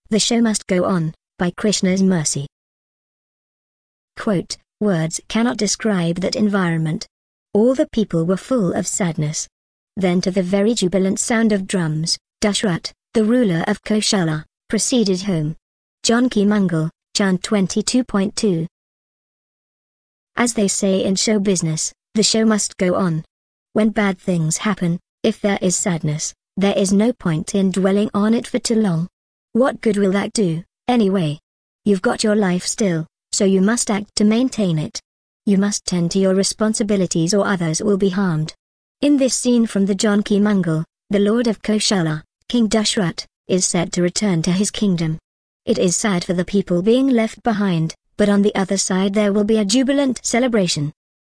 The Show Must Go On, by Krishna's Mercy. Quote, words cannot describe that environment. All the people were full of sadness. Then to the very jubilant sound of drums, Dashrath, the ruler of Koshala, proceeded home. Janki Mangal, Chant 22.2. As they say in show business, the show must go on. When bad things happen, if there is sadness, there is no point in dwelling on it for too long. What good will that do, anyway? You've got your life still, so you must act to maintain it. You must tend to your responsibilities or others will be harmed. In this scene from the Janki Mangal, the lord of Koshala, King Dashrath, is said to return to his kingdom. It is sad for the people being left behind, but on the other side there will be a jubilant celebration.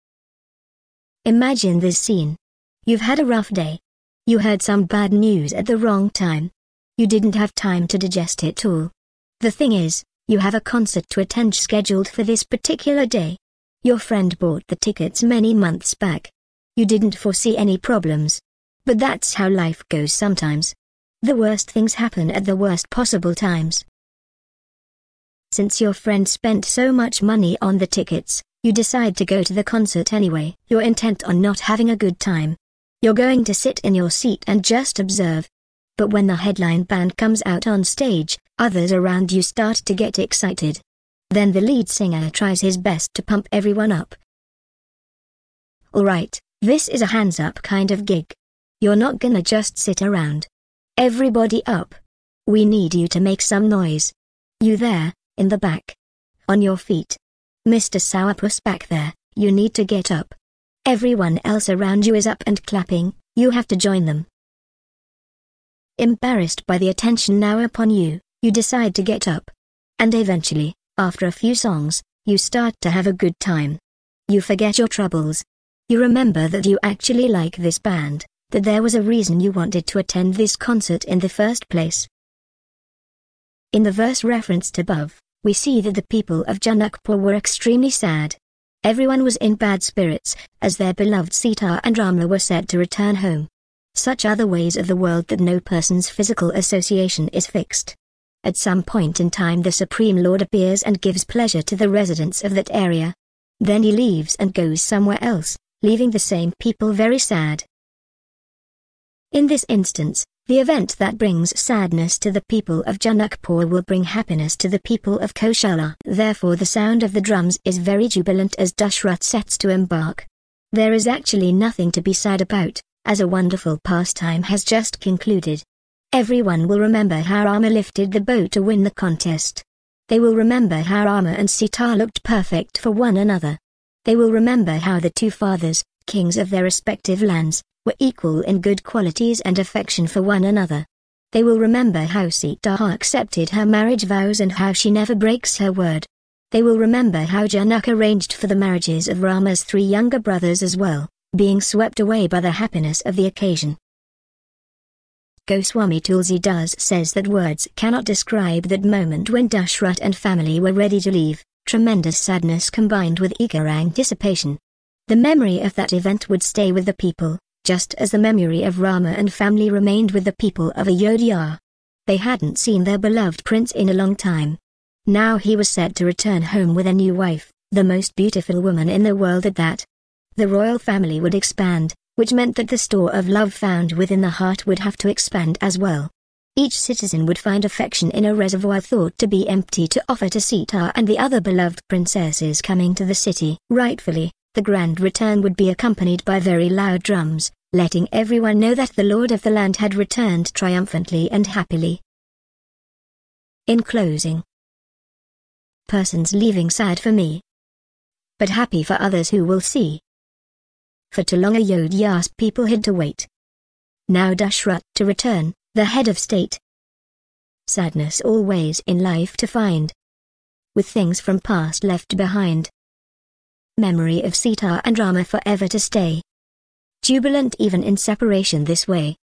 Imagine this scene. You've had a rough day. You heard some bad news at the wrong time. You didn't have time to digest it all. The thing is, you have a concert to attend scheduled for this particular day. Your friend bought the tickets many months back. You didn't foresee any problems. But that's how life goes sometimes. The worst things happen at the worst possible times. Since your friend spent so much money on the tickets, you decide to go to the concert anyway. You're intent on not having a good time. You're going to sit in your seat and just observe. But when the headline band comes out on stage, others around you start to get excited. Then the lead singer tries his best to pump everyone up. Alright, this is a hands-up kind of gig. You're not gonna just sit around. Everybody up. We need you to make some noise. You there, in the back. On your feet. Mr. Sourpuss back there, you need to get up. Everyone else around you is up and clapping, you have to join them. Embarrassed by the attention now upon you, you decide to get up. And eventually, after a few songs, you start to have a good time. You forget your troubles. You remember that you actually like this band, that there was a reason you wanted to attend this concert in the first place. In the verse referenced above, we see that the people of Janakpur were extremely sad. Everyone was in bad spirits, as their beloved Sita and Rama were said to return home. Such are the ways of the world that no person's physical association is fixed. At some point in time the Supreme Lord appears and gives pleasure to the residents of that area. Then he leaves and goes somewhere else, leaving the same people very sad. In this instance, the event that brings sadness to the people of Janakpur will bring happiness to the people of Koshala. Therefore the sound of the drums is very jubilant as Dashrath sets to embark. There is actually nothing to be sad about, as a wonderful pastime has just concluded. Everyone will remember how Rama lifted the bow to win the contest. They will remember how Rama and Sita looked perfect for one another. They will remember how the two fathers, kings of their respective lands, were equal in good qualities and affection for one another. They will remember how Sita accepted her marriage vows and how she never breaks her word. They will remember how Janaka arranged for the marriages of Rama's 3 younger brothers as well, being swept away by the happiness of the occasion. Goswami Tulsidas says that words cannot describe that moment when Dashrath and family were ready to leave, tremendous sadness combined with eager anticipation. The memory of that event would stay with the people, just as the memory of Rama and family remained with the people of Ayodhya. They hadn't seen their beloved prince in a long time. Now he was said to return home with a new wife, the most beautiful woman in the world at that. The royal family would expand, which meant that the store of love found within the heart would have to expand as well. Each citizen would find affection in a reservoir thought to be empty to offer to Sita and the other beloved princesses coming to the city. Rightfully, the grand return would be accompanied by very loud drums, letting everyone know that the lord of the land had returned triumphantly and happily. In closing, persons leaving sad for me, but happy for others who will see. For too long Ayodhya's people had to wait. Now Dashrath to return, the head of state. Sadness always in life to find, with things from past left behind. Memory of Sita and Rama forever to stay. Jubilant even in separation this way.